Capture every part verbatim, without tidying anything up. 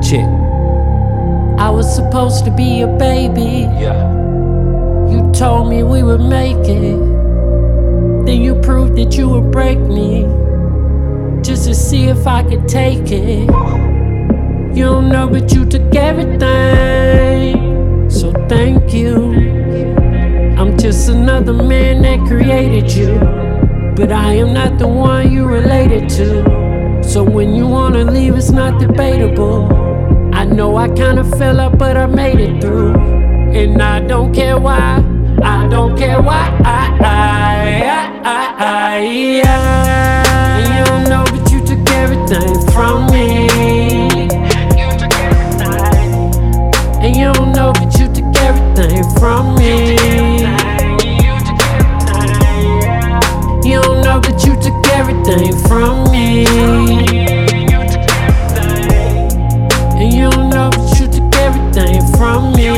Check. I was supposed to be a baby. Yeah. You told me we would make it. Then you proved that you would break me, just to see if I could take it. You don't know, but you took everything, so thank you. I'm just another man that created you, but I am not the one you related to. So when you wanna leave, it's not debatable. I know I kinda fell up, but I made it through. And I don't care why, I don't care why, I, I, I, I, I, And you don't know, but you took everything from me. You took everything. And you don't know, but you took everything from me. You took everything. You don't know, but you took everything from me. You took everything. And you don't know, but you took everything from me.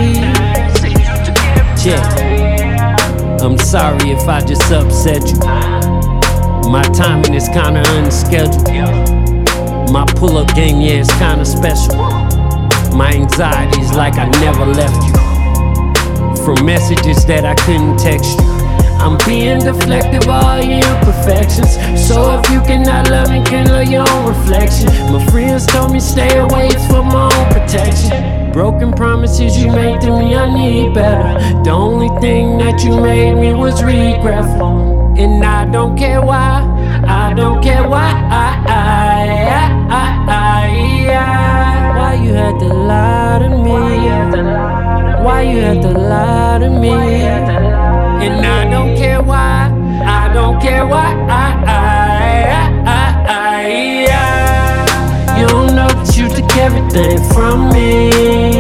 Yeah. I'm sorry if I just upset you. My timing is kinda unscheduled. My pull-up game, yeah, it's kinda special. My anxiety is like I never left you. From messages that I couldn't text you, I'm being deflective of all your imperfections. So if you cannot love me, can love your own reflection. My friends told me stay away, it's for my own protection. Broken promises you made to me, I need better. The only thing that you made me was regretful. And I don't care why, I don't care why, I, I, I, I, I, why you had to lie to me, why you had to lie to me. And I don't care why, I don't care why, I, I, I, I, I. You don't know that you took everything from me.